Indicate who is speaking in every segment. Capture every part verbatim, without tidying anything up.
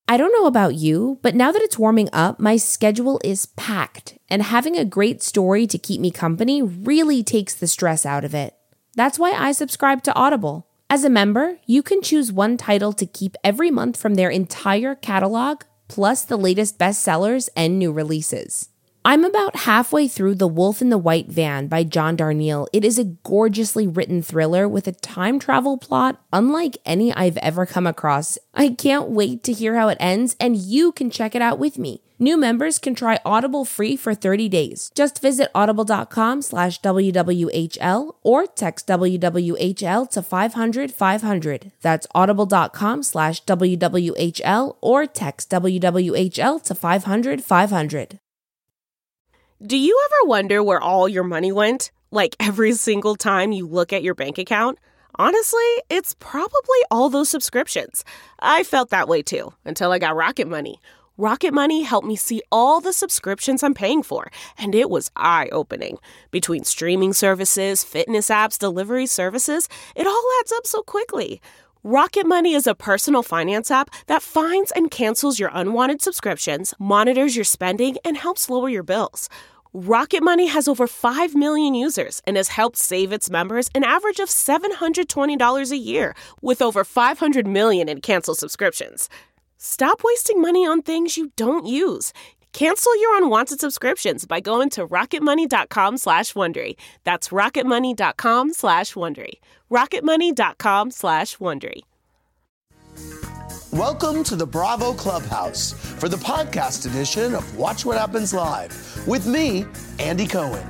Speaker 1: I don't know about you, but now that it's warming up, my schedule is packed, and having a great story to keep me company really takes the stress out of it. That's why I subscribe to Audible. As a member, you can choose one title to keep every month from their entire catalog, plus the latest bestsellers and new releases. I'm about halfway through The Wolf in the White Van by John Darnielle. It is a gorgeously written thriller with a time travel plot unlike any I've ever come across. I can't wait to hear how it ends, and you can check it out with me. New members can try Audible free for thirty days. Just visit audible.com slash WWHL or text W W H L to five hundred five hundred. That's audible.com slash WWHL or text W W H L to five hundred five hundred.
Speaker 2: Do you ever wonder where all your money went? Like every single time you look at your bank account? Honestly, it's probably all those subscriptions. I felt that way too, until I got Rocket Money. Rocket Money helped me see all the subscriptions I'm paying for, and it was eye-opening. Between streaming services, fitness apps, delivery services, it all adds up so quickly. Rocket Money is a personal finance app that finds and cancels your unwanted subscriptions, monitors your spending, and helps lower your bills. Rocket Money has over five million users and has helped save its members an average of seven hundred twenty dollars a year, with over five hundred million in canceled subscriptions. Stop wasting money on things you don't use. Cancel your unwanted subscriptions by going to rocketmoney.com slash Wondery. That's rocketmoney.com slash Wondery. rocketmoney.com slash Wondery.
Speaker 3: Welcome to the Bravo Clubhouse for the podcast edition of Watch What Happens Live with me, Andy Cohen.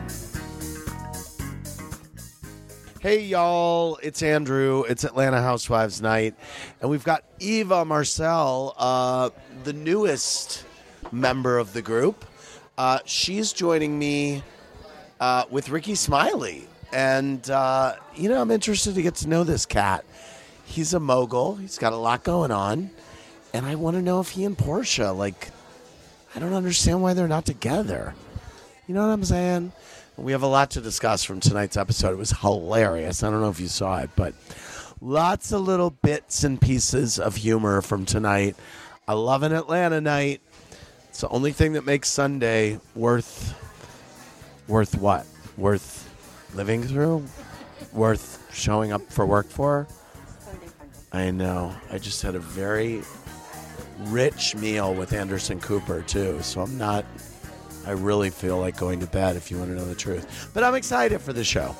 Speaker 3: Hey, y'all, it's Andrew. It's Atlanta Housewives night, and we've got Eva Marcille, uh, the newest member of the group. Uh, she's joining me uh, with Ricky Smiley, and, uh, you know, I'm interested to get to know this cat. He's a mogul. He's got a lot going on, and I want to know if he and Portia, like, I don't understand why they're not together. You know what I'm saying? We have a lot to discuss from tonight's episode. It was hilarious. I don't know if you saw it, but lots of little bits and pieces of humor from tonight. I love an Atlanta night. It's the only thing that makes Sunday worth, worth what? Worth living through? Worth showing up for work for? I know. I just had a very rich meal with Anderson Cooper, too, so I'm not... I really feel like going to bed, if you want to know the truth. But I'm excited for the show.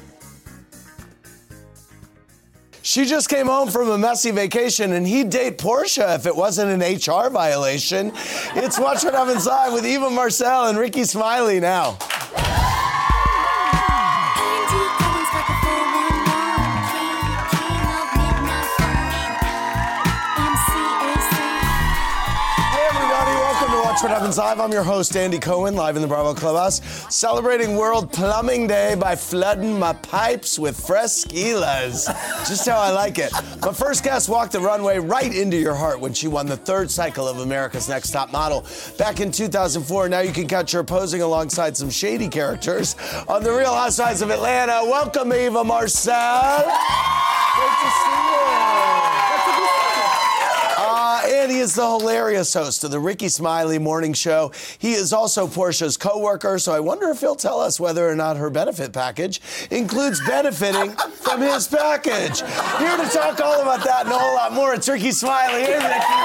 Speaker 3: She just came home from a messy vacation, and he'd date Portia if it wasn't an H R violation. It's Watch What Happens Live with Eva Marcille and Ricky Smiley now. Watch What Happens Live. I'm your host, Andy Cohen, live in the Bravo Clubhouse, celebrating World Plumbing Day by flooding my pipes with fresquillas. Just how I like it. My first guest walked the runway right into your heart when she won the third cycle of America's Next Top Model back in two thousand four. Now you can catch her posing alongside some shady characters on The Real Housewives of Atlanta. Welcome, Eva Marcille. Great to see you. Uh, and he is the hilarious host of the Ricky Smiley Morning Show. He is also Portia's co-worker, so I wonder if he'll tell us whether or not her benefit package includes benefiting from his package. Here to talk all about that and a whole lot more, it's Ricky Smiley. Hey,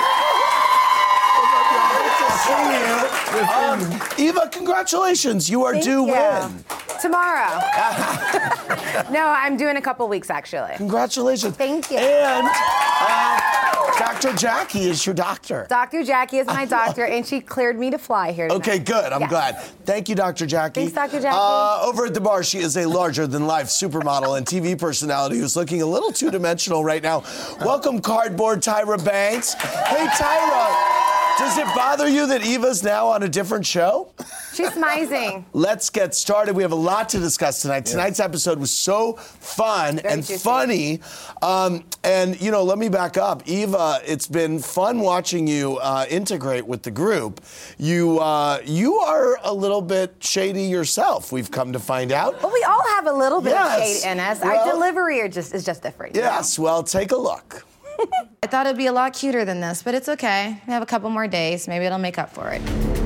Speaker 3: Ricky. Good to see you. Um, Eva, congratulations. You are
Speaker 4: Thank
Speaker 3: due
Speaker 4: you.
Speaker 3: when?
Speaker 4: Tomorrow. No, I'm doing a couple weeks, actually.
Speaker 3: Congratulations.
Speaker 4: Thank you.
Speaker 3: And uh, Doctor Jackie is your doctor.
Speaker 4: Doctor Jackie is my doctor, and she cleared me to fly here tonight.
Speaker 3: Okay, good. I'm
Speaker 4: yes.
Speaker 3: glad. Thank you, Doctor Jackie.
Speaker 4: Thanks, Doctor Jackie.
Speaker 3: Uh, over at the bar, she is a larger-than-life supermodel and T V personality who's looking a little two-dimensional right now. Welcome, cardboard Tyra Banks. Hey, Tyra. Does it bother you that Eva's now on a different show?
Speaker 4: She's amazing.
Speaker 3: Let's get started. We have a lot to discuss tonight. Yeah. Tonight's episode was so fun
Speaker 4: Very
Speaker 3: and
Speaker 4: juicy.
Speaker 3: funny. Um, and, you know, let me back up. Eva, it's been fun watching you uh, integrate with the group. You uh, you are a little bit shady yourself, we've come to find out.
Speaker 4: Well, we all have a little bit
Speaker 3: Yes.
Speaker 4: of shade in us.
Speaker 3: Well,
Speaker 4: Our delivery are just is just different.
Speaker 3: Yes,
Speaker 4: you know?
Speaker 3: well, take a look.
Speaker 4: I thought it'd be a lot cuter than this, but it's okay. We have a couple more days. Maybe it'll make up for it.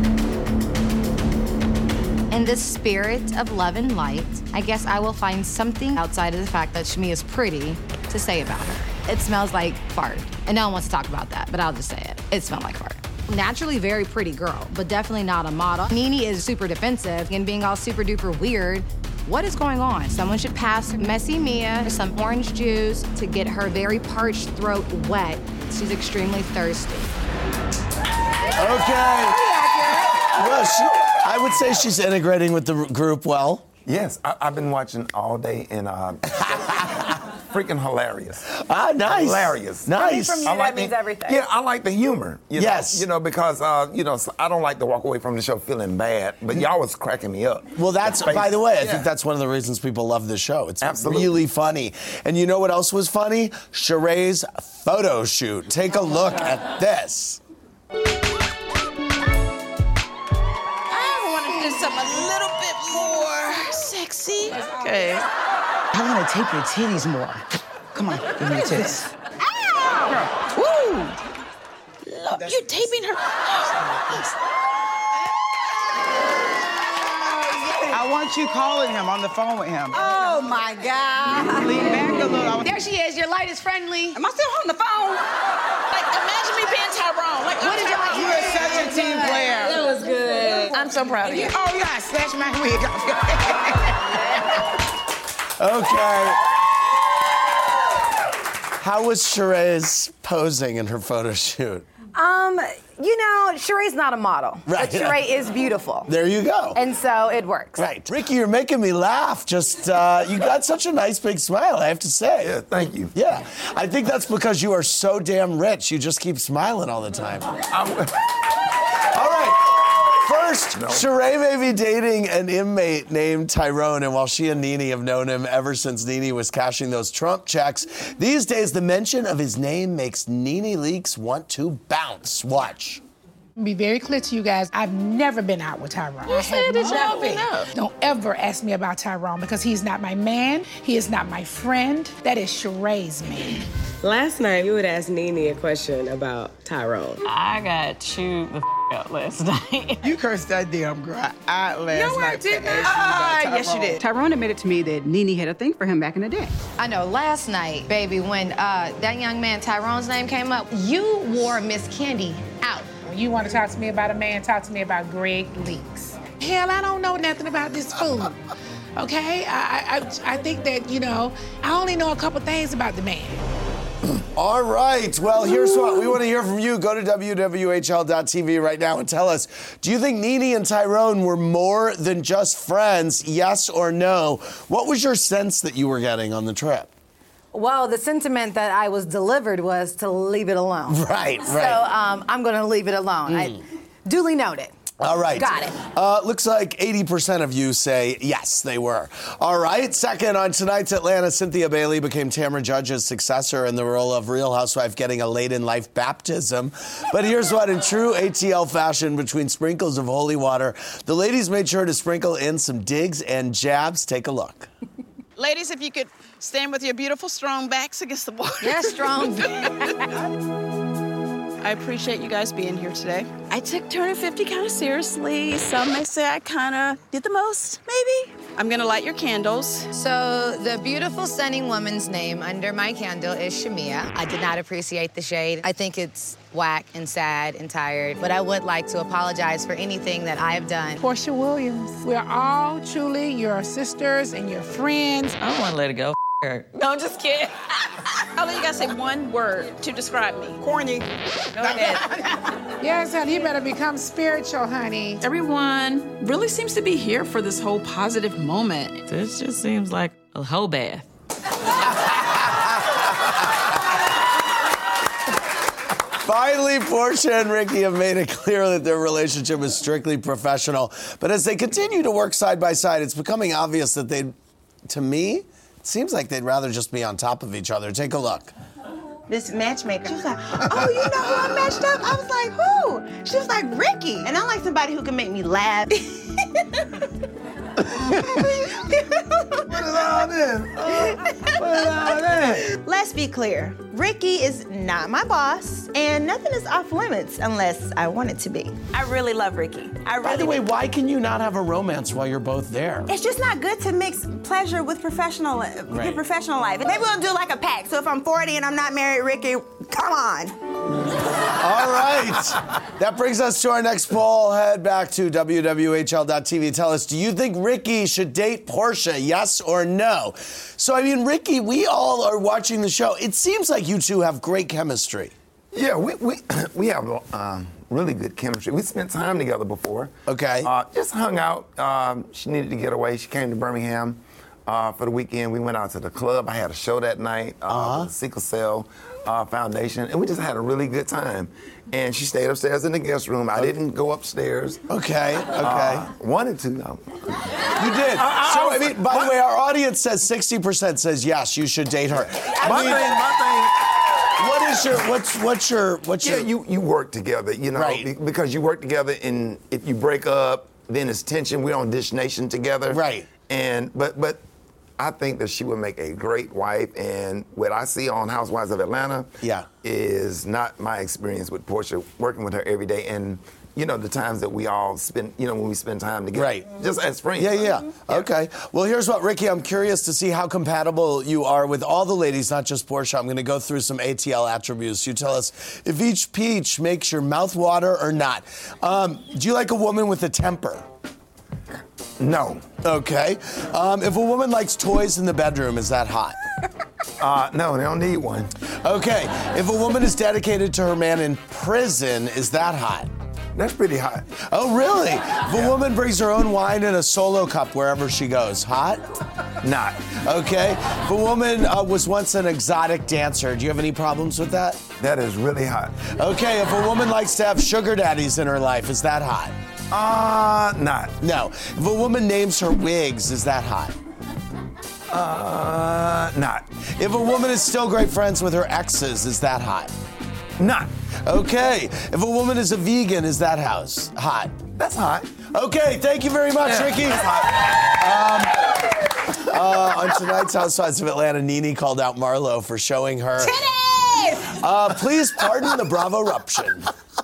Speaker 4: In the spirit of love and light, I guess I will find something outside of the fact that Shami is pretty to say about her. It smells like fart. And no one wants to talk about that, but I'll just say it. It smelled like fart. Naturally very pretty girl, but definitely not a model. Nene is super defensive and being all super duper weird. What is going on? Someone should pass Messy Mia some orange juice to get her very parched throat wet. She's extremely thirsty.
Speaker 3: Okay. Well, she, I would say she's integrating with the group well.
Speaker 5: Yes, I, I've been watching all day and uh, freaking hilarious.
Speaker 3: Ah, nice.
Speaker 5: Hilarious.
Speaker 3: Nice.
Speaker 4: From you,
Speaker 5: I
Speaker 4: that
Speaker 5: like
Speaker 4: means
Speaker 5: the,
Speaker 4: everything.
Speaker 5: Yeah, I like the humor. You
Speaker 3: Yes.
Speaker 5: Know, you know, because, uh, you know, I don't like to walk away from the show feeling bad, but y'all was cracking me up.
Speaker 3: Well, that's, by the way, I
Speaker 5: Yeah.
Speaker 3: think that's one of the reasons people love this show. It's
Speaker 5: Absolutely.
Speaker 3: really funny. And you know what else was funny? Sheree's photo shoot. Take a look at this.
Speaker 6: Something a little bit more sexy. Okay.
Speaker 7: I want to tape your titties more. Come on, give me your titties.
Speaker 6: Ow! Woo! Look, you're taping her.
Speaker 7: I want you calling him on the phone with him.
Speaker 6: Oh my God.
Speaker 7: Lean back a little.
Speaker 4: There she is. Your light is friendly.
Speaker 6: Am I still on the phone? Like, imagine me being Tyrone. Like,
Speaker 4: What
Speaker 6: I'm
Speaker 4: did you-
Speaker 6: Tyrone.
Speaker 7: You are such a team player.
Speaker 6: That was good. I'm so proud of you.
Speaker 7: Oh, yeah, snatch my wig off.
Speaker 3: Okay. How was Sheree's posing in her photo shoot?
Speaker 4: Um, you know, Sheree's not a model.
Speaker 3: Right.
Speaker 4: But Sheree is beautiful.
Speaker 3: There you go.
Speaker 4: And so it works.
Speaker 3: Right. Ricky, you're making me laugh. Just, uh, you got such a nice big smile, I have to say.
Speaker 5: Yeah, thank you.
Speaker 3: Yeah. I think that's because you are so damn rich. You just keep smiling all the time.
Speaker 5: I'm,
Speaker 3: All right. First,
Speaker 5: No.
Speaker 3: Sheree may be dating an inmate named Tyrone, and while she and Nene have known him ever since Nene was cashing those Trump checks, these days the mention of his name makes Nene Leakes want to bounce. Watch.
Speaker 8: Be very clear to you guys, I've never been out with Tyrone. You
Speaker 6: said that y'all been
Speaker 8: never.
Speaker 6: out.
Speaker 8: Don't ever ask me about Tyrone because he's not my man. He is not my friend. That is Sheree's man.
Speaker 9: Last night, you would ask Nene a question about Tyrone.
Speaker 10: I got chewed the f- up last night.
Speaker 7: You cursed that damn girl out last
Speaker 6: No, I
Speaker 7: night.
Speaker 6: didn't.
Speaker 7: Ah,
Speaker 6: Yes, you did.
Speaker 11: Tyrone admitted to me that Nene had a thing for him back in the day.
Speaker 4: I know, last night, baby, when uh, that young man Tyrone's name came up, you wore Miss Candy out.
Speaker 8: When you want to talk to me about a man, talk to me about Greg Leakes. Hell, I don't know nothing about this fool. Okay? I, I, I think that, you know, I only know a couple things about the man.
Speaker 3: All right. Well, here's what we want to hear from you. Go to W W H L dot T V right now and tell us, do you think Nene and Tyrone were more than just friends? Yes or no? What was your sense that you were getting on the trip?
Speaker 4: Well, the sentiment that I was delivered was to leave it alone.
Speaker 3: Right,
Speaker 4: So
Speaker 3: right.
Speaker 4: um, I'm going to leave it alone. I, duly noted.
Speaker 3: All right.
Speaker 4: Got it.
Speaker 3: Uh, looks like eighty percent of you say yes, they were. All right. Second, on tonight's Atlanta, Cynthia Bailey became Tamra Judge's successor in the role of Real Housewife, getting a late-in-life baptism. But here's what, in true A T L fashion, between sprinkles of holy water, the ladies made sure to sprinkle in some digs and jabs. Take a look.
Speaker 6: Ladies, if you could stand with your beautiful, strong backs against the wall.
Speaker 4: Yes, strong.
Speaker 6: I appreciate you guys being here today. I took turning fifty kind of seriously. Some may say I kind of did the most, maybe. I'm going to light your candles.
Speaker 4: So the beautiful, stunning woman's name under my candle is Shamia. I did not appreciate the shade. I think it's whack and sad and tired, but I would like to apologize for anything that I have done.
Speaker 8: Portia Williams, we're all truly your sisters and your friends.
Speaker 10: I don't want to let it go. F- her.
Speaker 6: No, I'm just kidding. I'll let you guys say one word to describe me. Corny. Go ahead.
Speaker 8: Yes, honey, you better become spiritual, honey.
Speaker 12: Everyone really seems to be here for this whole positive moment.
Speaker 10: This just seems like a whole bath.
Speaker 3: Finally, Portia and Ricky have made it clear that their relationship is strictly professional. But as they continue to work side by side, it's becoming obvious that they, to me, it seems like they'd rather just be on top of each other. Take a look.
Speaker 6: This matchmaker. She was like, oh, you know who I matched up? I was like, who? She was like, Ricky. And I like somebody who can make me laugh.
Speaker 5: Put it on in. Uh, put it on in.
Speaker 13: Let's be clear. Ricky is not my boss, and nothing is off limits unless I want it to be. I really love Ricky. I really
Speaker 3: By the way,
Speaker 13: do.
Speaker 3: why can you not have a romance while you're both there?
Speaker 13: It's just not good to mix pleasure with professional
Speaker 3: Right.
Speaker 13: with professional life. Maybe we'll do like a pact. So if I'm forty and I'm not married, Ricky, come on.
Speaker 3: All right. That brings us to our next poll. Head back to W W H L dot T V. Tell us, do you think Ricky should date Portia? Yes or no? So, I mean, Ricky, we all are watching the show. It seems like you two have great chemistry.
Speaker 5: Yeah, we we, we have um, really good chemistry. We spent time together before.
Speaker 3: Okay.
Speaker 5: Uh, just hung out. Um, she needed to get away. She came to Birmingham uh, for the weekend. We went out to the club. I had a show that night. Uh,
Speaker 3: Uh-huh.
Speaker 5: with the Sickle Cell uh, Foundation, and we just had a really good time. And she stayed upstairs in the guest room. I didn't go upstairs.
Speaker 3: Okay, okay.
Speaker 5: Uh, wanted to, though.
Speaker 3: You did.
Speaker 5: I- I
Speaker 3: so,
Speaker 5: was-
Speaker 3: I mean, by the way, our audience says sixty percent says yes, you should date her. I
Speaker 5: My
Speaker 3: mean,
Speaker 5: thing, my thing.
Speaker 3: what is your, what's, what's your, what's
Speaker 5: Yeah,
Speaker 3: your...
Speaker 5: you, you work together, you know,
Speaker 3: Right.
Speaker 5: be- because you work together, and if you break up, then it's tension. We're on Dish Nation together.
Speaker 3: Right.
Speaker 5: And, but, but I think that she would make a great wife, and what I see on Housewives of Atlanta
Speaker 3: Yeah.
Speaker 5: is not my experience with Portia, working with her every day, and, you know, the times that we all spend, you know, when we spend time together.
Speaker 3: Right.
Speaker 5: Just as friends.
Speaker 3: Yeah, yeah, yeah. Okay. Well, here's what, Ricky, I'm curious to see how compatible you are with all the ladies, not just Portia. I'm going to go through some A T L attributes. You tell us if each peach makes your mouth water or not. Um, do you like a woman with a temper?
Speaker 5: No.
Speaker 3: Okay. Um, if a woman likes toys in the bedroom, is that hot?
Speaker 5: Uh, no, they don't need one.
Speaker 3: Okay. If a woman is dedicated to her man in prison, is that hot?
Speaker 5: That's pretty hot.
Speaker 3: Oh, really? If a woman brings her own wine in a solo cup wherever she goes, hot?
Speaker 5: Not.
Speaker 3: Okay. If a woman uh, was once an exotic dancer, do you have any problems with that?
Speaker 5: That is really hot.
Speaker 3: Okay. If a woman likes to have sugar daddies in her life, is that hot?
Speaker 5: Uh, not.
Speaker 3: No. If a woman names her wigs, is that hot?
Speaker 5: Uh, not.
Speaker 3: If a woman is still great friends with her exes, is that hot?
Speaker 5: Not.
Speaker 3: Okay. If a woman is a vegan, is that house hot?
Speaker 5: That's hot.
Speaker 3: Okay. Thank you very much,
Speaker 5: Yeah,
Speaker 3: Ricky.
Speaker 5: that's hot.
Speaker 3: Um, uh, on tonight's Housewives of Atlanta, Nene called out Marlo for showing her.
Speaker 13: Titties!
Speaker 3: Uh, please pardon the Bravo-ruption.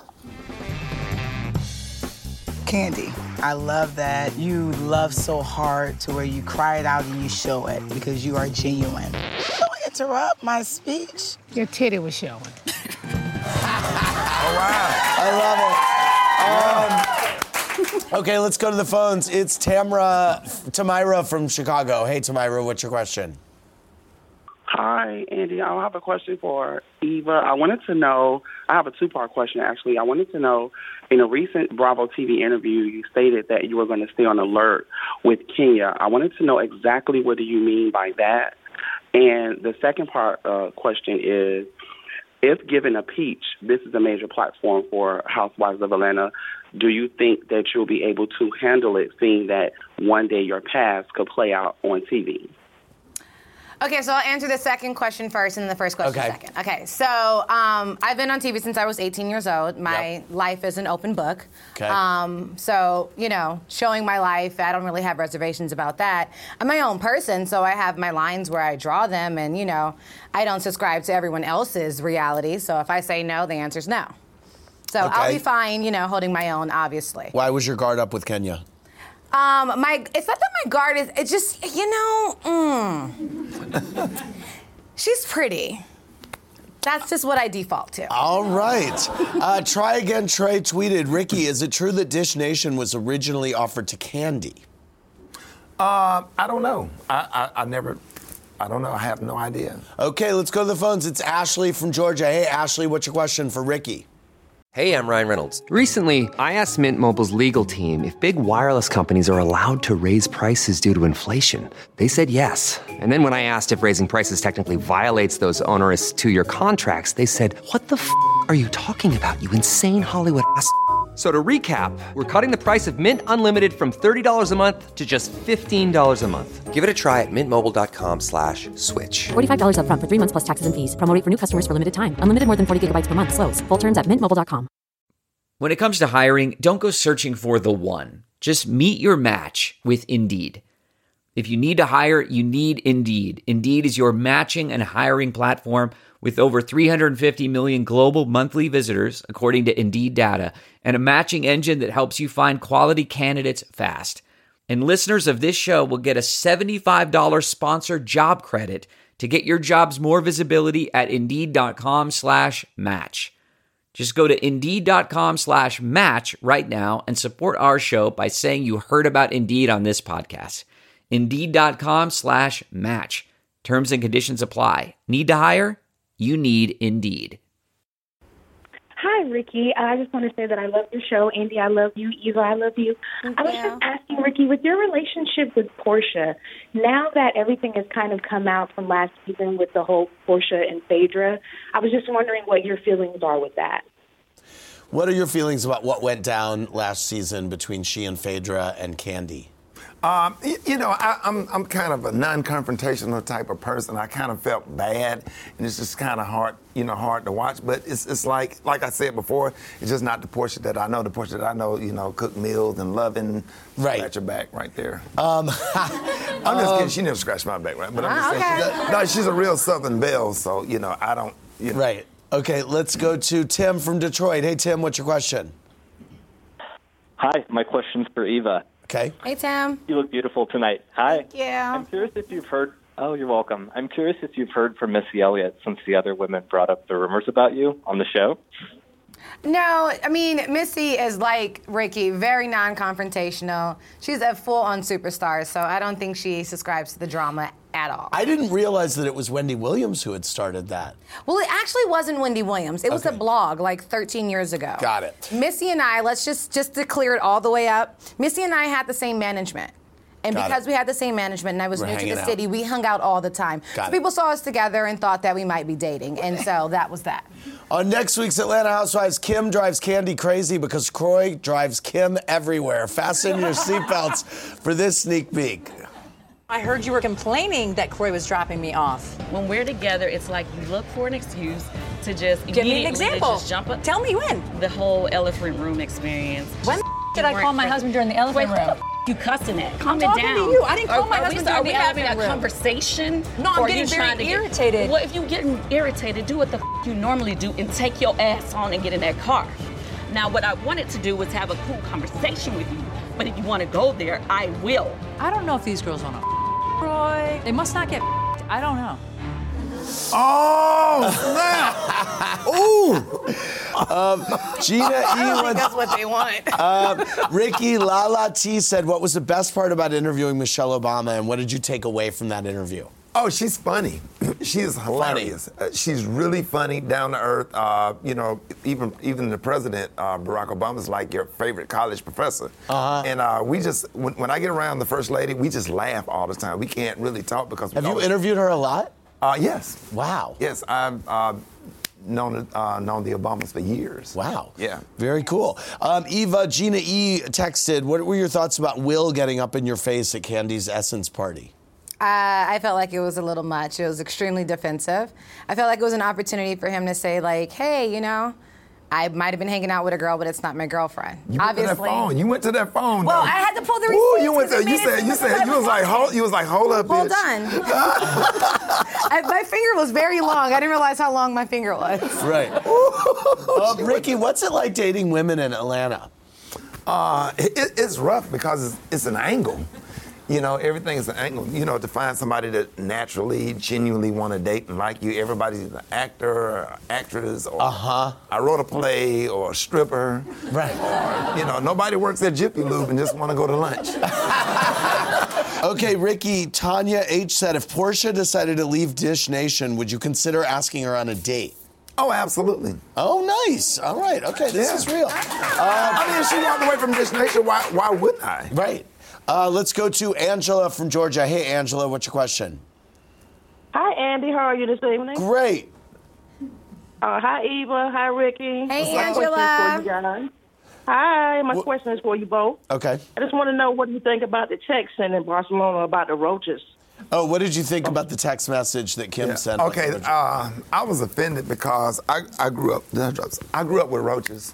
Speaker 7: Candy, I love that you love so hard to where you cry it out and you show it because you are genuine. Don't interrupt my speech.
Speaker 8: Your titty was showing.
Speaker 5: Oh, wow.
Speaker 3: I love it. Um, okay, let's go to the phones. It's Tamra, Tamira from Chicago. Hey, Tamira, what's your question?
Speaker 14: Hi, Andy. I have a question for Eva. I wanted to know, I have a two-part question, actually. I wanted to know, in a recent Bravo T V interview, you stated that you were going to stay on alert with Kenya. I wanted to know exactly what do you mean by that? And the second part uh, question is, if given a peach, this is a major platform for Housewives of Atlanta, do you think that you'll be able to handle it, seeing that one day your past could play out on T V?
Speaker 4: Okay, so I'll answer the second question first and the first question
Speaker 3: Okay.
Speaker 4: second. Okay, so um, I've been on T V since I was eighteen years old. My
Speaker 3: Yep.
Speaker 4: life is an open book.
Speaker 3: Okay.
Speaker 4: Um, so, you know, showing my life, I don't really have reservations about that. I'm my own person, so I have my lines where I draw them, and, you know, I don't subscribe to everyone else's reality. So if I say no, the answer's no. So I'll
Speaker 3: Okay.
Speaker 4: be fine, you know, holding my own, obviously.
Speaker 3: Why was your guard up with Kenya?
Speaker 4: Um, my it's not that my guard is. It's just, you know, mm, she's pretty. That's just what I default to.
Speaker 3: All right. Uh, try again. Trey tweeted, Ricky, is it true that Dish Nation was originally offered to Candy?
Speaker 5: Uh, I don't know. I, I, I never, I don't know. I have no idea.
Speaker 3: Okay, let's go to the phones. It's Ashley from Georgia. Hey, Ashley, what's your question for Ricky?
Speaker 15: Hey, I'm Ryan Reynolds. Recently, I asked Mint Mobile's legal team if big wireless companies are allowed to raise prices due to inflation. They said yes. And then when I asked if raising prices technically violates those onerous two-year contracts, they said, what the f*** are you talking about, you insane Hollywood ass f- So to recap, we're cutting the price of Mint Unlimited from thirty dollars a month to just fifteen dollars a month. Give it a try at mintmobile.com slash switch.
Speaker 16: forty-five dollars up front for three months plus taxes and fees. Promo rate for new customers for limited time. Unlimited more than forty gigabytes per month slows. Full terms at mint mobile dot com.
Speaker 17: When it comes to hiring, don't go searching for the one. Just meet your match with Indeed. If you need to hire, you need Indeed. Indeed is your matching and hiring platform with over three hundred fifty million global monthly visitors, according to Indeed data, and a matching engine that helps you find quality candidates fast. And listeners of this show will get a seventy-five dollars sponsored job credit to get your jobs more visibility at Indeed.com slash match. Just go to Indeed.com slash match right now and support our show by saying you heard about Indeed on this podcast. Indeed.com slash match. Terms and conditions apply. Need to hire? You need Indeed.
Speaker 18: Hi, Ricky. I just want to say that I love your show. Andy, I love you. Eva, I love you.
Speaker 4: Thank
Speaker 18: I was
Speaker 4: you.
Speaker 18: just asking, Ricky, with your relationship with Portia, now that everything has kind of come out from last season with the whole Portia and Phaedra, I was just wondering what your feelings are with that.
Speaker 3: What are your feelings about what went down last season between she and Phaedra and Kandi?
Speaker 5: Um, you, you know, I, I'm I'm kind of a non-confrontational type of person. I kind of felt bad, and it's just kind of hard, you know, hard to watch. But it's it's like like I said before, it's just not the Portia that I know. The Portia that I know, you know, cook meals and loving,
Speaker 3: right
Speaker 5: at your back right there.
Speaker 3: Um,
Speaker 5: I'm just kidding. She never scratched my back, right? But I'm just saying,
Speaker 3: okay.
Speaker 5: she's a, no, she's a real Southern belle, so you know, I don't. You know.
Speaker 3: Right. Okay. Let's go to Tim from Detroit. Hey, Tim, what's your question?
Speaker 19: Hi, my question's for Eva.
Speaker 3: Okay.
Speaker 4: Hey, Tim.
Speaker 19: You look beautiful tonight. Hi.
Speaker 4: Thank you.
Speaker 19: I'm curious if you've heard. Oh, you're welcome. I'm curious if you've heard from Missy Elliott since the other women brought up the rumors about you on the show.
Speaker 4: No, I mean, Missy is like Ricky, very non-confrontational. She's a full-on superstar, so I don't think she subscribes to the drama at all.
Speaker 3: I didn't realize that it was Wendy Williams who had started that.
Speaker 4: Well, it actually wasn't Wendy Williams. It was
Speaker 3: Okay.
Speaker 4: a blog like thirteen years ago.
Speaker 3: Got it.
Speaker 4: Missy and I, let's just, just to clear it all the way up, Missy and I had the same management. And
Speaker 3: Got
Speaker 4: because
Speaker 3: it.
Speaker 4: we had the same management and I was
Speaker 3: We're
Speaker 4: new to
Speaker 3: hanging
Speaker 4: the
Speaker 3: out.
Speaker 4: city, we hung out all the time.
Speaker 3: Got
Speaker 4: so
Speaker 3: it.
Speaker 4: people saw us together and thought that we might be dating. And so that was that.
Speaker 3: On next week's Atlanta Housewives, Kim drives Kandi crazy because Kroy drives Kim everywhere. Fasten your seatbelts for this sneak peek.
Speaker 20: I heard you were complaining that Kroy was dropping me off.
Speaker 10: When we're together, it's like you look for an excuse to just
Speaker 20: Give me an
Speaker 10: immediately
Speaker 20: example.
Speaker 10: Just jump up.
Speaker 20: Tell me when.
Speaker 10: The whole elephant room experience.
Speaker 20: When
Speaker 10: Just
Speaker 20: did I
Speaker 10: weren't
Speaker 20: call my
Speaker 10: fr-
Speaker 20: husband during the elephant
Speaker 10: Wait,
Speaker 20: room?
Speaker 10: Who the f- you cussing at? Calm
Speaker 20: I'm
Speaker 10: it
Speaker 20: talking
Speaker 10: down.
Speaker 20: to you. I didn't call
Speaker 10: Are-
Speaker 20: my
Speaker 10: are
Speaker 20: husband
Speaker 10: we,
Speaker 20: during
Speaker 10: Are
Speaker 20: the
Speaker 10: we having
Speaker 20: elephant
Speaker 10: a
Speaker 20: room.
Speaker 10: conversation?
Speaker 20: No, I'm
Speaker 10: Or are
Speaker 20: getting
Speaker 10: you
Speaker 20: very
Speaker 10: trying to get-
Speaker 20: irritated.
Speaker 10: Well, if you're getting irritated, do what the f- you normally do and take your ass on and get in that car. Now, what I wanted to do was have a cool conversation with you. But if you want to go there, I will.
Speaker 20: I don't know if these girls want to Kroy. They must not get I don't know.
Speaker 5: Oh, snap! Ooh!
Speaker 3: Um, Gina E.
Speaker 4: I don't think
Speaker 3: wants-
Speaker 4: that's what they want.
Speaker 3: Um, Ricky Lala T said, what was the best part about interviewing Michelle Obama, and what did you take away from that interview?
Speaker 5: Oh, she's funny. She is hilarious. Uh, she's really funny, down to earth. Uh, you know, even even the president, uh, Barack Obama's like your favorite college professor. Uh-huh. And uh, we just, when, when I get around the first lady, we just laugh all the time. We can't really talk because.
Speaker 3: Have
Speaker 5: we
Speaker 3: you
Speaker 5: always,
Speaker 3: interviewed her a lot?
Speaker 5: Uh, yes.
Speaker 3: Wow.
Speaker 5: Yes, I've uh, known uh, known the Obamas for years.
Speaker 3: Wow.
Speaker 5: Yeah.
Speaker 3: Very cool. Um, Eva, Gina E. texted, what were your thoughts about Will getting up in your face at Candy's Essence party?
Speaker 4: Uh, I felt like it was a little much. It was extremely defensive. I felt like it was an opportunity for him to say, like, hey, you know, I might have been hanging out with a girl, but it's not my girlfriend.
Speaker 5: You went
Speaker 4: Obviously.
Speaker 5: to that phone. You went to that phone.
Speaker 4: Well,
Speaker 5: though.
Speaker 4: I had to pull the
Speaker 5: Ooh,
Speaker 4: receipts
Speaker 5: you went
Speaker 4: 'cause
Speaker 5: to.
Speaker 4: it
Speaker 5: You
Speaker 4: made it
Speaker 5: said.
Speaker 4: seem
Speaker 5: You
Speaker 4: like
Speaker 5: said.
Speaker 4: I
Speaker 5: You was like, hold. You was like, hold up,
Speaker 4: Hold
Speaker 5: bitch.
Speaker 4: on. I, my finger was very long. I didn't realize how long my finger was.
Speaker 3: Right. uh, Ricky, what's it like dating women in Atlanta?
Speaker 5: Uh, it, it's rough because it's, it's an angle. You know, everything is an angle. You know, to find somebody that naturally, genuinely want to date and like you, everybody's an actor or actress or
Speaker 3: uh-huh.
Speaker 5: I wrote a play or a stripper.
Speaker 3: Right.
Speaker 5: Or, you know, nobody works at Jiffy Lube and just want to go to lunch.
Speaker 3: Okay, Ricky, Tanya H. said, if Portia decided to leave Dish Nation, would you consider asking her on a date?
Speaker 5: Oh, absolutely.
Speaker 3: Oh, nice. All right. Okay, this
Speaker 5: Yeah.
Speaker 3: is real. Uh,
Speaker 5: I mean, if she walked away from Dish Nation, why, why wouldn't I?
Speaker 3: Right. Uh, let's go to Angela from Georgia. Hey, Angela, what's your question?
Speaker 21: Hi, Andy. How are you this evening?
Speaker 3: Great.
Speaker 21: Uh, hi, Eva. Hi, Ricky.
Speaker 4: Hey,
Speaker 21: My question is
Speaker 4: Angela.
Speaker 21: for you guys. Hi. My
Speaker 3: What-
Speaker 21: question is for you both.
Speaker 3: Okay.
Speaker 21: I just want to know what do you think about the text sent in Barcelona about the roaches?
Speaker 3: Oh, what did you think about the text message that Kim
Speaker 5: Yeah.
Speaker 3: sent?
Speaker 5: Okay, uh, I was offended because I, I grew up. I grew up with roaches,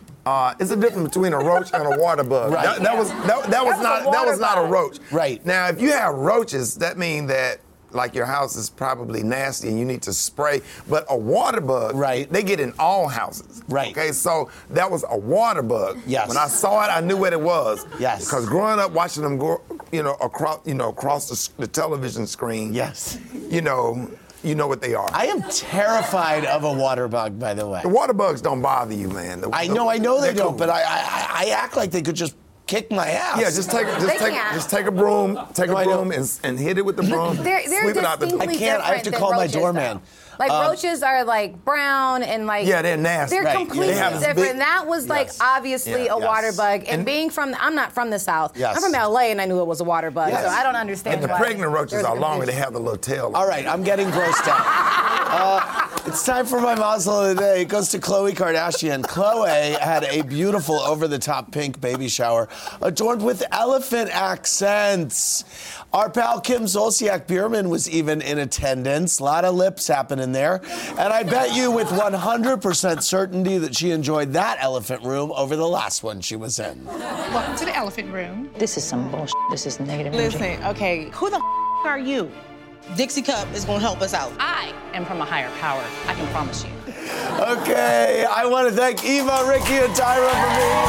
Speaker 5: Uh, it's a difference between a roach and a water bug.
Speaker 3: Right.
Speaker 5: That, that was that, that was
Speaker 3: That was
Speaker 5: not
Speaker 3: a
Speaker 5: that was
Speaker 3: water
Speaker 5: not a
Speaker 3: bug.
Speaker 5: roach.
Speaker 3: Right.
Speaker 5: Now, if you have roaches, that means that like your house is probably nasty and you need to spray. But a water bug, right? They get in all houses. Right. Okay, so that was a water bug.
Speaker 3: Yes.
Speaker 5: When I saw it, I knew what it was.
Speaker 3: Yes.
Speaker 5: Because growing up watching them go, you know, across, you know, across the, the television screen.
Speaker 3: Yes.
Speaker 5: You know. You know what they are.
Speaker 3: I am terrified of a water bug, by the way.
Speaker 5: The water bugs don't bother you, man. The,
Speaker 3: I
Speaker 5: the,
Speaker 3: know, I know they
Speaker 5: they're
Speaker 3: don't,
Speaker 5: cool.
Speaker 3: but I, I, I act like they could just kick my ass.
Speaker 5: Yeah, just take, just take, just take a broom, take
Speaker 3: No, I
Speaker 5: a broom,
Speaker 3: know.
Speaker 5: and, and hit it with the broom.
Speaker 1: They're, they're
Speaker 5: sweep it out the door.
Speaker 1: distinctly
Speaker 3: I can't. I have to
Speaker 1: different
Speaker 3: call
Speaker 1: than
Speaker 3: my
Speaker 1: roaches,
Speaker 3: doorman.
Speaker 1: though. Like
Speaker 3: Um,
Speaker 1: roaches are like brown and like
Speaker 5: Yeah, they're nasty.
Speaker 1: They're
Speaker 5: Right.
Speaker 1: completely
Speaker 5: They have this
Speaker 1: different.
Speaker 5: big-
Speaker 1: that was like
Speaker 5: Yes.
Speaker 1: obviously
Speaker 5: Yeah,
Speaker 1: a
Speaker 5: yes.
Speaker 1: water bug. And,
Speaker 5: And-
Speaker 1: being from, I'm not from the South.
Speaker 3: Yes.
Speaker 1: I'm from L A and I knew it was a water bug.
Speaker 5: Yes.
Speaker 1: So I don't understand.
Speaker 5: And the
Speaker 1: why
Speaker 5: pregnant roaches
Speaker 1: there's a
Speaker 5: are longer. They
Speaker 1: confusion.
Speaker 5: have the little tail.
Speaker 3: All right, I'm getting grossed out. Uh, it's time for my Mazel of the day. It goes to Khloe Kardashian. Khloe had a beautiful over-the-top pink baby shower adorned with elephant accents. Our pal Kim Zolciak Bierman was even in attendance. A lot of lips happening there. And I bet you with one hundred percent certainty that she enjoyed that elephant room over the last one she was in.
Speaker 8: Welcome to the elephant room.
Speaker 22: This is some bullshit. This is negative energy.
Speaker 23: Listen, okay, who the f- are you? Dixie Cup is gonna help us out.
Speaker 22: I am from a higher power. I can promise you.
Speaker 3: Okay, I want to thank Eva, Ricky, and Tyra for being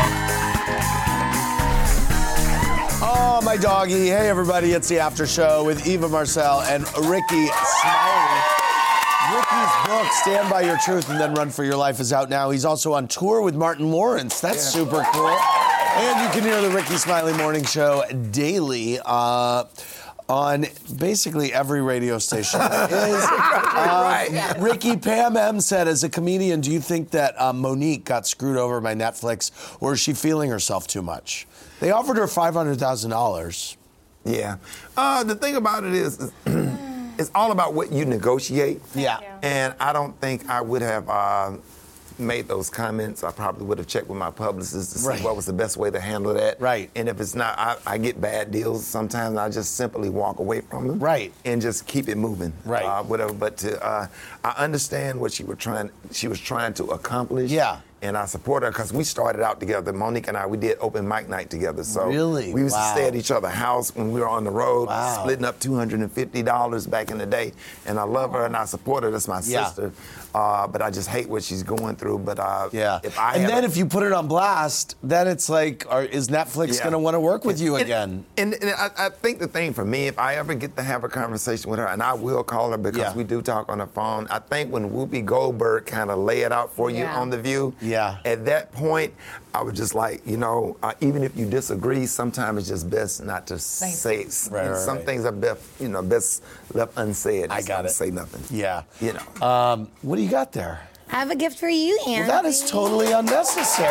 Speaker 3: here. Oh, my doggy. Hey, everybody, it's the after show with Eva Marcel and Ricky Smiley. Ricky's book, Stand By Your Truth and Then Run For Your Life, is out now. He's also on tour with Martin Lawrence. That's super cool. And you can hear the Ricky Smiley Morning Show daily uh, on basically every radio station there is.
Speaker 5: Right.
Speaker 3: Um, Ricky, Pam M said, as a comedian, do you think that uh, Monique got screwed over by Netflix, or is she feeling herself too much? They offered her five hundred thousand dollars.
Speaker 5: Yeah. Uh, the thing about it is, is it's all about what you negotiate.
Speaker 3: Yeah.
Speaker 5: And I don't think I would have uh, made those comments. I probably would have checked with my publicist to see
Speaker 3: Right.
Speaker 5: what was the best way to handle that.
Speaker 3: Right.
Speaker 5: And if it's not, I, I get bad deals sometimes. I just simply walk away from them.
Speaker 3: Right.
Speaker 5: And just keep it moving.
Speaker 3: Right.
Speaker 5: Uh, whatever. But to, uh, I understand what she was trying. She was trying to accomplish.
Speaker 3: Yeah.
Speaker 5: And I support her because we started out together. Monique and I, we did open mic night together. So
Speaker 3: Really?
Speaker 5: we used
Speaker 3: Wow.
Speaker 5: to stay at each other's house when we were on the road,
Speaker 3: Wow.
Speaker 5: splitting up two hundred fifty dollars back in the day. And I love her and I support her. That's my
Speaker 3: Yeah.
Speaker 5: sister. Uh, but I just hate what she's going through. But uh,
Speaker 3: Yeah.
Speaker 5: if I
Speaker 3: and
Speaker 5: had
Speaker 3: then
Speaker 5: a-
Speaker 3: if you put it on blast, then it's like, are, is Netflix
Speaker 5: Yeah.
Speaker 3: going to want to work with you
Speaker 5: And-
Speaker 3: again?
Speaker 5: And, and I, I think the thing for me, if I ever get to have a conversation with her, and I will call her because
Speaker 3: Yeah.
Speaker 5: we do talk on the phone, I think when Whoopi Goldberg kind of lay it out for you
Speaker 1: Yeah.
Speaker 5: on The View,
Speaker 3: Yeah.
Speaker 5: at that point, I was just like, you know, uh, even if you disagree, sometimes it's just best not to say it.
Speaker 3: Right, right,
Speaker 5: Some
Speaker 3: right.
Speaker 5: things are best, you know, best left unsaid.
Speaker 3: I
Speaker 5: Just
Speaker 3: got
Speaker 5: don't
Speaker 3: it.
Speaker 5: Say nothing.
Speaker 3: Yeah.
Speaker 5: You know.
Speaker 3: Um, what do you got there?
Speaker 1: I have a gift for you, Andy.
Speaker 3: Well, that is totally unnecessary.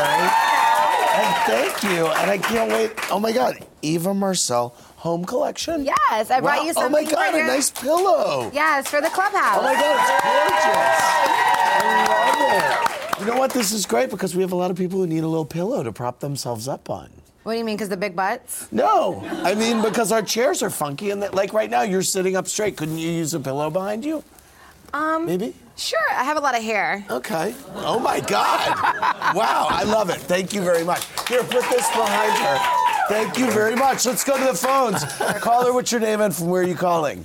Speaker 3: And thank you. And I can't wait. Oh, my God. Eva Marcel Home Collection?
Speaker 1: Yes, I brought
Speaker 3: Wow.
Speaker 1: you
Speaker 3: Oh,
Speaker 1: something
Speaker 3: my God,
Speaker 1: for
Speaker 3: a
Speaker 1: your-
Speaker 3: nice pillow.
Speaker 1: Yes, for the clubhouse.
Speaker 3: Oh, my God, it's gorgeous. I love it. You know what? This is great because we have a lot of people who need a little pillow to prop themselves up on.
Speaker 1: What do you mean, because the big butts?
Speaker 3: No, I mean because our chairs are funky and that, like right now you're sitting up straight. Couldn't you use a pillow behind you?
Speaker 1: Um,
Speaker 3: Maybe.
Speaker 1: Sure, I have a lot of hair.
Speaker 3: Okay. Oh my God. Wow, I love it. Thank you very much. Here, put this behind her. Thank you very much. Let's go to the phones. Caller, what's your name and from where are you calling?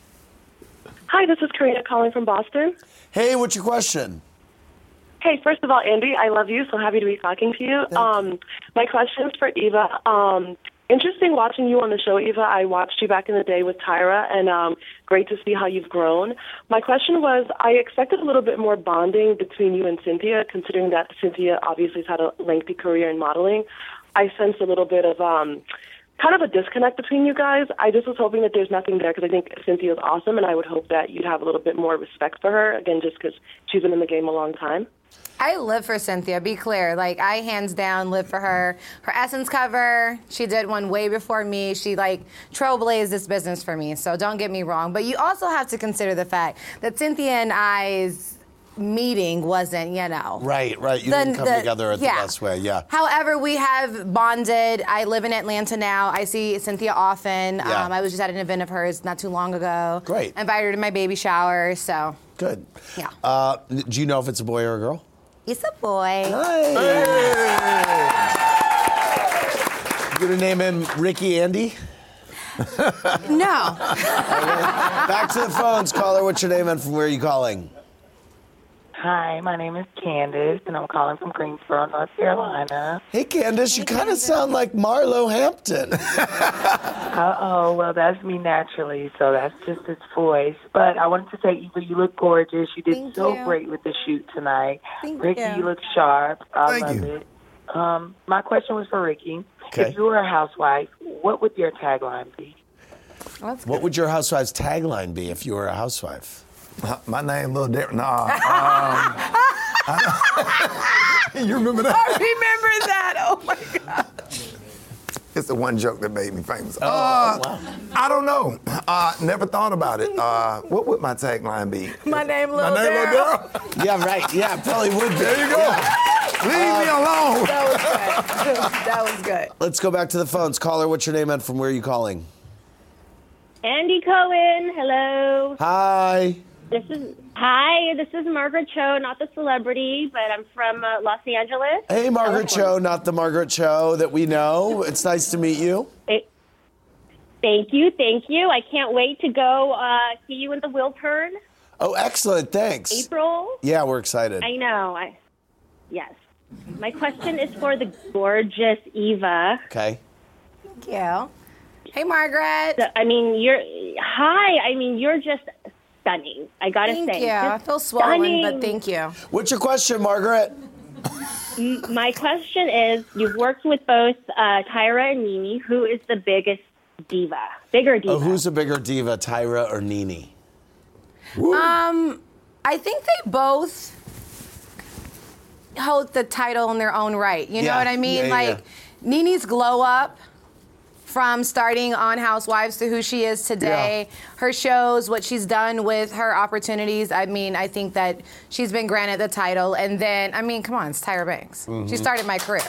Speaker 24: Hi, this is Karina calling from Boston.
Speaker 3: Hey, what's your question?
Speaker 24: Hey, first of all, Andy, I love you, so happy to be talking to you. Um, my question is for Eva. Um, interesting watching you on the show, Eva. I watched you back in the day with Tyra, and um, great to see how you've grown. My question was, I expected a little bit more bonding between you and Cynthia, considering that Cynthia obviously has had a lengthy career in modeling. I sensed a little bit of um, kind of a disconnect between you guys. I just was hoping that there's nothing there because I think Cynthia's awesome, and I would hope that you'd have a little bit more respect for her, again, just because she's been in the game a long time.
Speaker 1: I live for Cynthia, be clear. Like, I hands down live for her. Her Essence cover, she did one way before me. She, like, trailblazed this business for me, so don't get me wrong. But you also have to consider the fact that Cynthia and I's meeting wasn't, you know.
Speaker 3: Right, right. You
Speaker 1: The-
Speaker 3: didn't come
Speaker 1: the-
Speaker 3: together at
Speaker 1: yeah.
Speaker 3: the best way, yeah.
Speaker 1: However, we have bonded. I live in Atlanta now. I see Cynthia often.
Speaker 3: Yeah.
Speaker 1: Um, I was just at an event of hers not too long ago.
Speaker 3: Great.
Speaker 1: I invited her to my baby shower, so.
Speaker 3: Good.
Speaker 1: Yeah.
Speaker 3: Uh, do you know if it's a boy or a girl?
Speaker 1: It's a boy.
Speaker 3: Hey. gonna name him Ricky Andy?
Speaker 1: No.
Speaker 3: Back to the phones. Caller, what's your name and from where are you calling?
Speaker 2: Hi, my name is Candace, and I'm calling from Greensboro, North Carolina.
Speaker 3: Hey, Candace, you kind of sound like Marlo Hampton.
Speaker 2: Uh-oh, well, that's me naturally, so that's just his voice. But I wanted to say, Eva, you look gorgeous. You did
Speaker 1: Thank
Speaker 2: so
Speaker 1: you.
Speaker 2: great with the shoot tonight.
Speaker 1: Thank
Speaker 2: Ricky,
Speaker 1: you.
Speaker 2: you look sharp. I
Speaker 5: Thank
Speaker 2: love
Speaker 5: you.
Speaker 2: it. Um, my question was for Ricky.
Speaker 3: Okay.
Speaker 2: If you were a housewife, what would your tagline be?
Speaker 3: What would your housewife's tagline be if you were a housewife?
Speaker 5: My name a little different. Nah. Um, you remember that?
Speaker 1: I remember that. Oh my God.
Speaker 5: It's the one joke that made me famous.
Speaker 3: Oh,
Speaker 5: uh,
Speaker 3: wow.
Speaker 5: I don't know. Uh, never thought about it. Uh, what would my tagline be?
Speaker 1: My name, Lil
Speaker 5: My name,
Speaker 1: Daryl.
Speaker 5: Lil Daryl.
Speaker 3: Yeah, right. Yeah, it probably would be.
Speaker 5: There you go.
Speaker 3: Yeah.
Speaker 5: Leave me alone.
Speaker 1: That was good. That was good.
Speaker 3: Let's go back to the phones. Caller, what's your name and from where are you calling?
Speaker 9: Andy Cohen, hello.
Speaker 3: Hi.
Speaker 9: This is hi. This is Margaret Cho, not the celebrity, but I'm from uh, Los Angeles.
Speaker 3: Hey, Margaret
Speaker 9: California.
Speaker 3: Cho, not the Margaret Cho that we know. It's nice to meet you.
Speaker 9: Hey, thank you, thank you. I can't wait to go uh, see you in the Wiltern.
Speaker 3: Oh, excellent. Thanks.
Speaker 9: April.
Speaker 3: Yeah, we're excited.
Speaker 9: I know. I yes. My question is for the gorgeous Eva.
Speaker 3: Okay.
Speaker 1: Thank you. Hey, Margaret.
Speaker 9: So, I mean, you're hi. I mean, you're just stunning. I gotta
Speaker 1: Thank
Speaker 9: say.
Speaker 1: you. I
Speaker 9: Just
Speaker 1: feel swollen,
Speaker 9: stunning.
Speaker 1: but thank you.
Speaker 3: What's your question, Margaret?
Speaker 9: M- My question is: you've worked with both uh, Tyra and Nene. Who is the biggest diva? Bigger diva?
Speaker 3: Oh, who's a bigger diva, Tyra or Nene?
Speaker 1: Um, I think they both hold the title in their own right. You know
Speaker 3: Yeah.
Speaker 1: what I mean?
Speaker 3: Yeah, yeah,
Speaker 1: like Nene's glow up from starting on Housewives to who she is today. Her shows, what she's done with her opportunities. I mean, I think that she's been granted the title. And then, I mean, come on, it's Tyra Banks.
Speaker 3: Mhm.
Speaker 1: She started my career.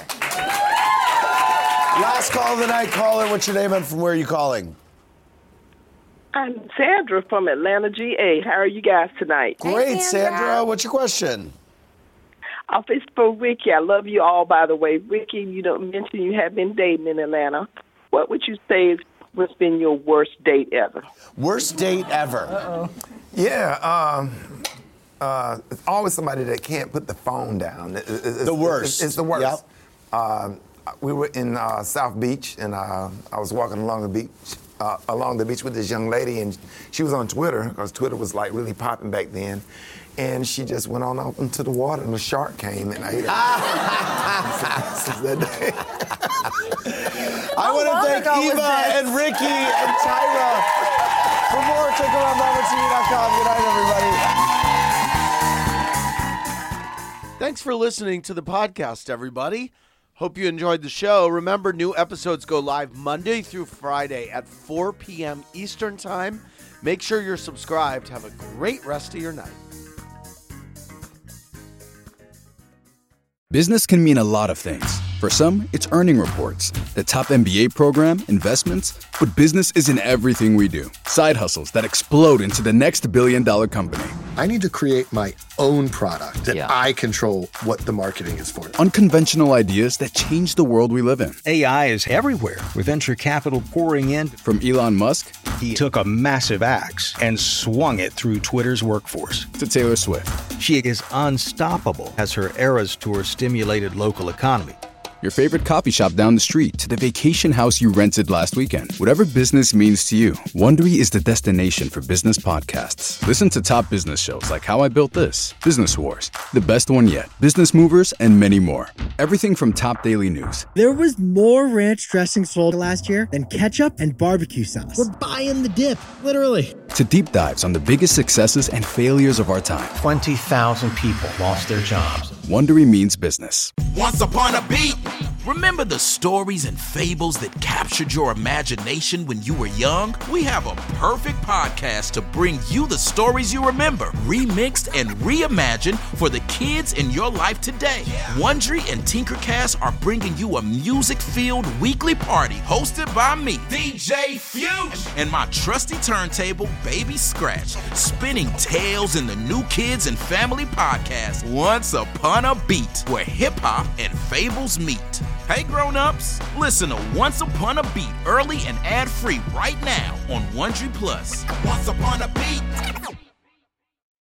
Speaker 3: Last call of the night, caller. What's your name and from where are you calling?
Speaker 21: I'm Sandra from Atlanta, G A. How are you guys tonight?
Speaker 3: Great, Sandra. What's your question?
Speaker 21: Uh, it's for Ricky. I love you all, by the way. Ricky, you don't mention you have been dating in Atlanta. What would you say has been your worst date ever?
Speaker 3: Worst date ever.
Speaker 5: Uh-oh. Yeah, um, uh, it's always somebody that can't put the phone down. It- it- it's,
Speaker 3: The worst.
Speaker 5: It's, it's the worst. Um, we were in uh, South Beach, and uh, I was walking along the beach, uh, along the beach with this young lady, and she was on Twitter because Twitter was like really popping back then. And she just went on up into the water, and a shark came and ate her. Since that day.
Speaker 3: I want to thank Eva and Ricky and Tyra. For more, check them out on Robert T V dot com. Good night, everybody. Thanks for listening to the podcast, everybody. Hope you enjoyed the show. Remember, new episodes go live Monday through Friday at four p.m. Eastern Time. Make sure you're subscribed. Have a great rest of your night.
Speaker 11: Business can mean a lot of things. For some, it's earning reports, the top M B A program, investments, but business isn't everything we do. Side hustles that explode into the next billion dollar company.
Speaker 12: I need to create my own product that I control what the marketing is for.
Speaker 11: Unconventional ideas that change the world we live in.
Speaker 25: A I is everywhere, with venture capital pouring in.
Speaker 11: From Elon Musk,
Speaker 25: he took a massive axe and swung it through Twitter's workforce.
Speaker 11: To Taylor Swift.
Speaker 25: She is unstoppable as her Eras Tour stimulated local economy.
Speaker 11: Your favorite coffee shop down the street to the vacation house you rented last weekend. Whatever business means to you, Wondery is the destination for business podcasts. Listen to top business shows like How I Built This, Business Wars, The Best One Yet, Business Movers, and many more. Everything from top daily news.
Speaker 26: There was more ranch dressing sold last year than ketchup and barbecue sauce. We're buying the dip, literally.
Speaker 11: To deep dives on the biggest successes and failures of our time.
Speaker 25: twenty thousand people lost their jobs.
Speaker 11: Wondery means business.
Speaker 27: Once upon a beat. Remember the stories and fables that captured your imagination when you were young? We have a perfect podcast to bring you the stories you remember, remixed and reimagined for the kids in your life today. Wondery and Tinkercast are bringing you a music-filled weekly party hosted by me, D J Fuge, and my trusty turntable, Baby Scratch, spinning tales in the new kids and family podcast, Once Upon a Beat, where hip-hop and fables meet. Hey grown-ups, listen to Once Upon a Beat early and ad-free right now on Wondery Plus.
Speaker 6: Once upon a beat.